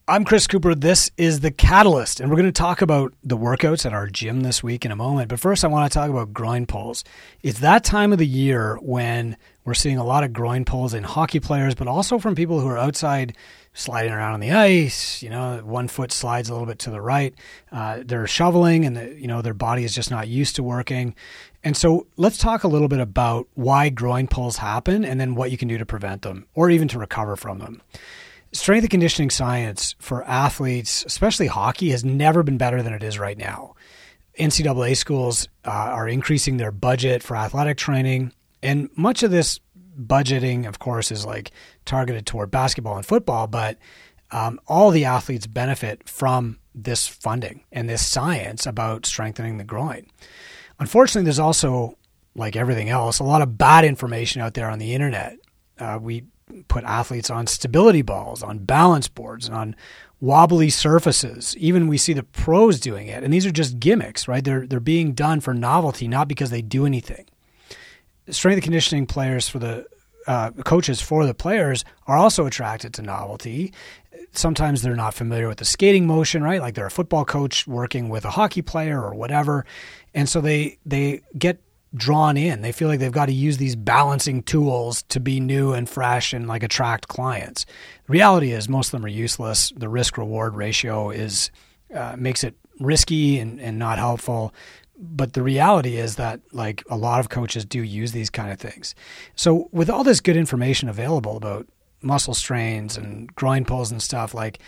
I'm Chris Cooper. This is The Catalyst, and we're going to talk about the workouts at our gym this week in a moment. But first, I want to talk about groin pulls. It's that time of the year when we're seeing a lot of groin pulls in hockey players, but also from people who are outside sliding around on the ice. You know, one foot slides a little bit to the right. They're shoveling, and their body is just not used to working. And so let's talk a little bit about why groin pulls happen and then what you can do to prevent them or even to recover from them. Strength and conditioning science for athletes, especially hockey, has never been better than it is right now. NCAA schools are increasing their budget for athletic training, and much of this budgeting, of course, is like targeted toward basketball and football, but all the athletes benefit from this funding and this science about strengthening the groin. Unfortunately, there's also, like everything else, a lot of bad information out there on the internet. We put athletes on stability balls, on balance boards, and on wobbly surfaces. Even we see the pros doing it. And these are just gimmicks, right? They're being done for novelty, not because they do anything. Strength and conditioning players for the coaches for the players are also attracted to novelty. Sometimes they're not familiar with the skating motion, right? Like they're a football coach working with a hockey player or whatever. And so they get drawn in. They feel like they've got to use these balancing tools to be new and fresh and like attract clients. The reality is most of them are useless. The risk-reward ratio is makes it risky and not helpful. But the reality is that like a lot of coaches do use these kind of things. So with all this good information available about muscle strains and groin pulls and stuff, like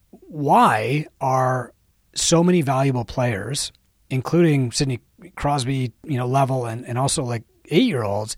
why are so many valuable players, including Sidney Crosby, level and also like 8-year-olds,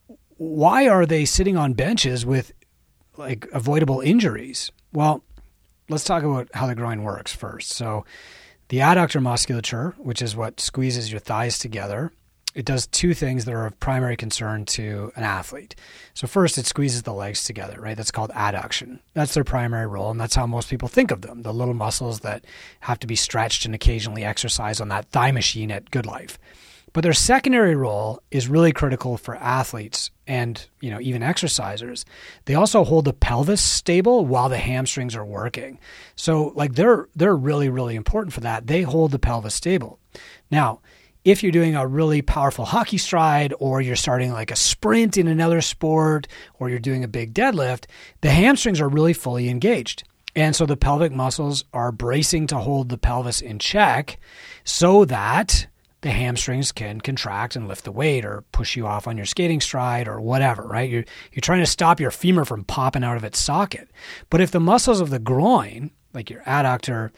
why are they sitting on benches with like avoidable injuries? Well, let's talk about how the groin works first. So the adductor musculature, which is what squeezes your thighs together, it does two things that are of primary concern to an athlete. So first, it squeezes the legs together, right? That's called adduction. That's their primary role, and that's how most people think of them, the little muscles that have to be stretched and occasionally exercised on that thigh machine at GoodLife. But their secondary role is really critical for athletes and, even exercisers. They also hold the pelvis stable while the hamstrings are working. So like they're really, really important for that. They hold the pelvis stable. Now, if you're doing a really powerful hockey stride or you're starting like a sprint in another sport or you're doing a big deadlift, the hamstrings are really fully engaged. And so the pelvic muscles are bracing to hold the pelvis in check so that the hamstrings can contract and lift the weight or push you off on your skating stride or whatever, right? You're trying to stop your femur from popping out of its socket. But if the muscles of the groin, like your adductor,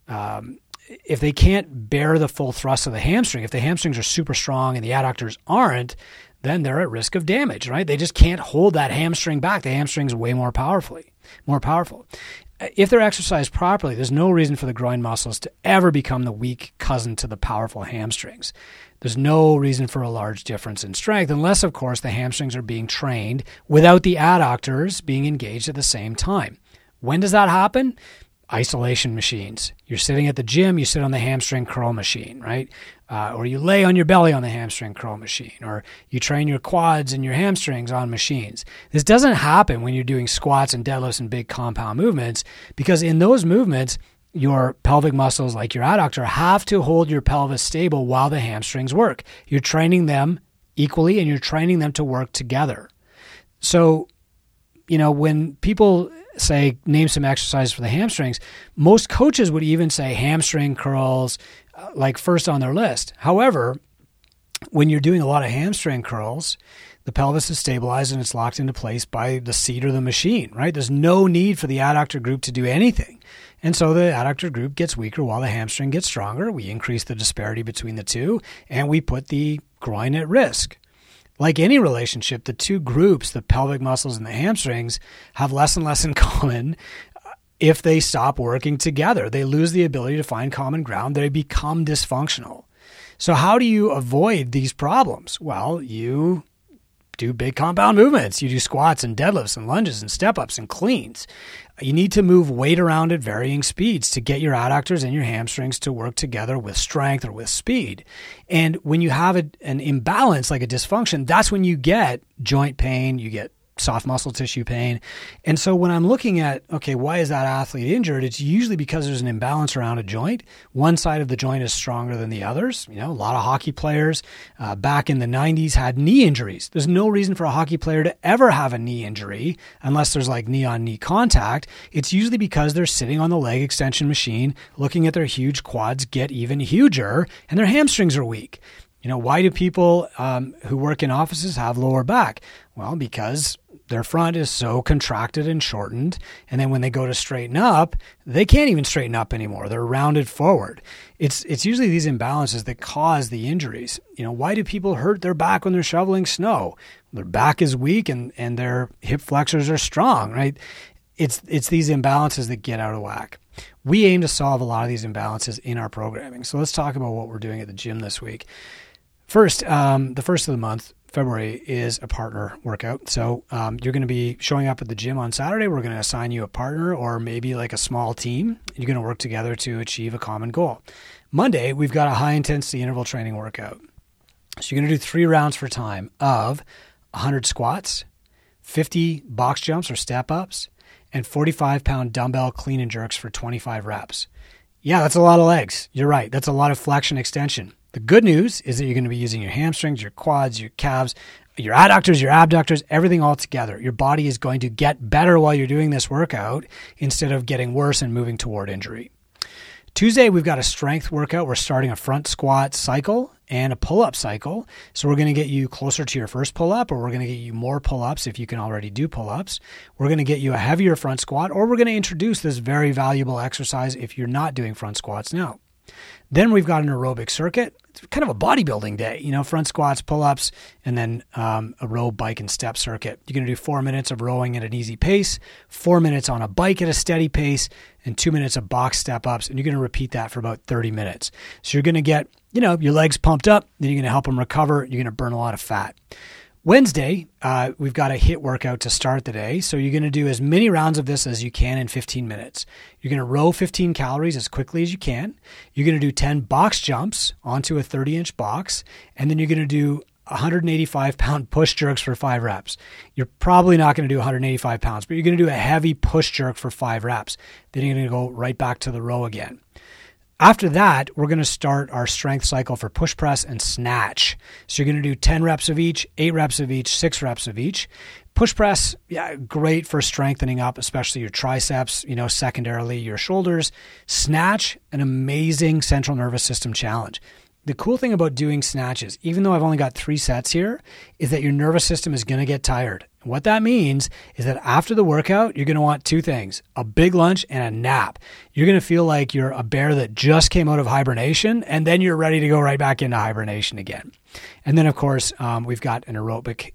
if they can't bear the full thrust of the hamstring, if the hamstrings are super strong and the adductors aren't, then they're at risk of damage, right? They just can't hold that hamstring back. The hamstring's way more powerful. If they're exercised properly, there's no reason for the groin muscles to ever become the weak cousin to the powerful hamstrings. There's no reason for a large difference in strength unless, of course, the hamstrings are being trained without the adductors being engaged at the same time. When does that happen? Isolation machines. You're sitting at the gym, you sit on the hamstring curl machine, right? Or you lay on your belly on the hamstring curl machine, or you train your quads and your hamstrings on machines. This doesn't happen when you're doing squats and deadlifts and big compound movements, because in those movements, your pelvic muscles, like your adductor, have to hold your pelvis stable while the hamstrings work. You're training them equally and you're training them to work together. So, when people say, name some exercises for the hamstrings, most coaches would even say hamstring curls, like first on their list. However, when you're doing a lot of hamstring curls, the pelvis is stabilized and it's locked into place by the seat or the machine, right? There's no need for the adductor group to do anything. And so the adductor group gets weaker while the hamstring gets stronger. We increase the disparity between the two, and we put the groin at risk. Like any relationship, the two groups, the pelvic muscles and the hamstrings, have less and less in common if they stop working together. They lose the ability to find common ground. They become dysfunctional. So how do you avoid these problems? Well, you do big compound movements. You do squats and deadlifts and lunges and step-ups and cleans. You need to move weight around at varying speeds to get your adductors and your hamstrings to work together with strength or with speed. And when you have an imbalance, like a dysfunction, that's when you get joint pain, you get soft muscle tissue pain. And so when I'm looking at, okay, why is that athlete injured? It's usually because there's an imbalance around a joint. One side of the joint is stronger than the others. A lot of hockey players back in the 90s had knee injuries. There's no reason for a hockey player to ever have a knee injury unless there's like knee-on-knee contact. It's usually because they're sitting on the leg extension machine, looking at their huge quads get even huger, and their hamstrings are weak. Why do people who work in offices have lower back? Well, because their front is so contracted and shortened. And then when they go to straighten up, they can't even straighten up anymore. They're rounded forward. It's usually these imbalances that cause the injuries. Why do people hurt their back when they're shoveling snow? Their back is weak and their hip flexors are strong, right? It's these imbalances that get out of whack. We aim to solve a lot of these imbalances in our programming. So let's talk about what we're doing at the gym this week. First, the first of the month, February, is a partner workout. So you're going to be showing up at the gym on Saturday. We're going to assign you a partner or maybe like a small team. You're going to work together to achieve a common goal. Monday, we've got a high-intensity interval training workout. So you're going to do 3 rounds for time of 100 squats, 50 box jumps or step-ups, and 45-pound dumbbell clean and jerks for 25 reps. Yeah, that's a lot of legs. You're right. That's a lot of flexion extension. The good news is that you're going to be using your hamstrings, your quads, your calves, your adductors, your abductors, everything all together. Your body is going to get better while you're doing this workout instead of getting worse and moving toward injury. Tuesday, we've got a strength workout. We're starting a front squat cycle and a pull-up cycle. So we're going to get you closer to your first pull-up, or we're going to get you more pull-ups if you can already do pull-ups. We're going to get you a heavier front squat, or we're going to introduce this very valuable exercise if you're not doing front squats now. Then we've got an aerobic circuit. It's kind of a bodybuilding day, front squats, pull-ups, and then a row, bike, and step circuit. You're going to do 4 minutes of rowing at an easy pace, 4 minutes on a bike at a steady pace, and 2 minutes of box step-ups, and you're going to repeat that for about 30 minutes. So you're going to get, your legs pumped up, then you're going to help them recover, you're going to burn a lot of fat. Wednesday, we've got a HIIT workout to start the day. So you're going to do as many rounds of this as you can in 15 minutes. You're going to row 15 calories as quickly as you can. You're going to do 10 box jumps onto a 30-inch box. And then you're going to do 185-pound push jerks for 5 reps. You're probably not going to do 185 pounds, but you're going to do a heavy push jerk for 5 reps. Then you're going to go right back to the row again. After that, we're going to start our strength cycle for push press and snatch. So you're going to do 10 reps of each, 8 reps of each, 6 reps of each. Push press, great for strengthening up, especially your triceps, secondarily your shoulders. Snatch, an amazing central nervous system challenge. The cool thing about doing snatches, even though I've only got 3 sets here, is that your nervous system is going to get tired. What that means is that after the workout, you're going to want 2 things, a big lunch and a nap. You're going to feel like you're a bear that just came out of hibernation, and then you're ready to go right back into hibernation again. And then, of course, we've got an aerobic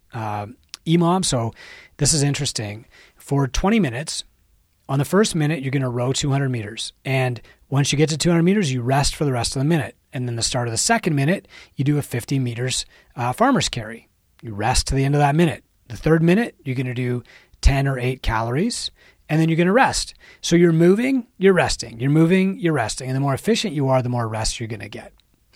EMOM. So this is interesting. For 20 minutes, on the first minute, you're going to row 200 meters. And once you get to 200 meters, you rest for the rest of the minute. And then the start of the second minute, you do a 50 meters farmer's carry. You rest to the end of that minute. The third minute, you're going to do 10 or 8 calories, and then you're going to rest. So you're moving, you're resting. You're moving, you're resting. And the more efficient you are, the more rest you're going to get.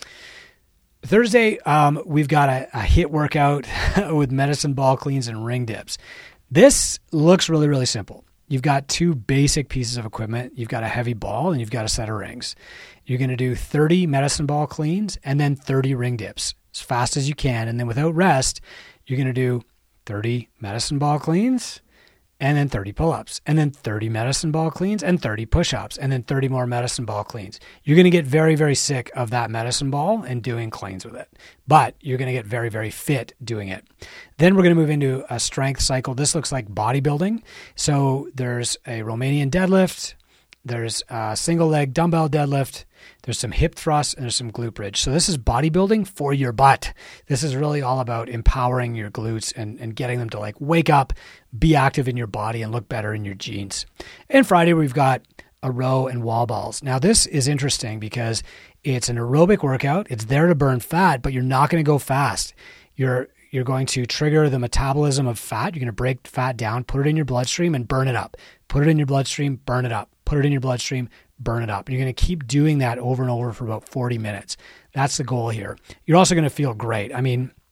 Thursday, we've got a HIIT workout with medicine ball cleans and ring dips. This looks really, really simple. You've got 2 basic pieces of equipment. You've got a heavy ball and you've got a set of rings. You're going to do 30 medicine ball cleans and then 30 ring dips as fast as you can. And then without rest, you're going to do 30 medicine ball cleans and then 30 pull-ups and then 30 medicine ball cleans and 30 push-ups and then 30 more medicine ball cleans. You're going to get very, very sick of that medicine ball and doing cleans with it, but you're going to get very, very fit doing it. Then we're going to move into a strength cycle. This looks like bodybuilding. So there's a Romanian deadlift, there's a single leg dumbbell deadlift, there's some hip thrusts, and there's some glute bridge. So this is bodybuilding for your butt. This is really all about empowering your glutes and getting them to wake up, be active in your body, and look better in your jeans. And Friday, we've got a row and wall balls. Now this is interesting because it's an aerobic workout. It's there to burn fat, but you're not going to go fast. You're going to trigger the metabolism of fat. You're going to break fat down, put it in your bloodstream, and burn it up. Put it in your bloodstream, burn it up. Put it in your bloodstream, burn it up. And you're going to keep doing that over and over for about 40 minutes. That's the goal here. You're also going to feel great. I mean,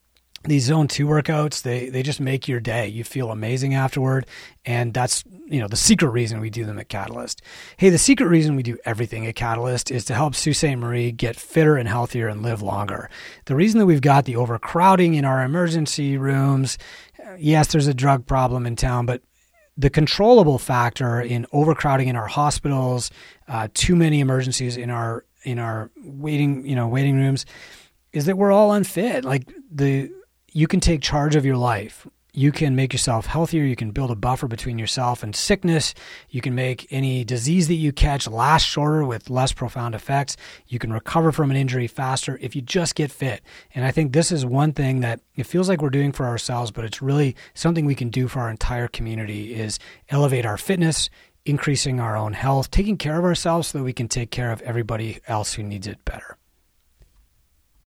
these Zone 2 workouts, they just make your day. You feel amazing afterward. And that's, the secret reason we do them at Catalyst. Hey, the secret reason we do everything at Catalyst is to help Sault Ste. Marie get fitter and healthier and live longer. The reason that we've got the overcrowding in our emergency rooms, yes, there's a drug problem in town, but the controllable factor in overcrowding in our hospitals, too many emergencies in our waiting rooms, is that we're all unfit. You can take charge of your life. You can make yourself healthier. You can build a buffer between yourself and sickness. You can make any disease that you catch last shorter with less profound effects. You can recover from an injury faster if you just get fit. And I think this is one thing that it feels like we're doing for ourselves, but it's really something we can do for our entire community, is elevate our fitness, increasing our own health, taking care of ourselves so that we can take care of everybody else who needs it better.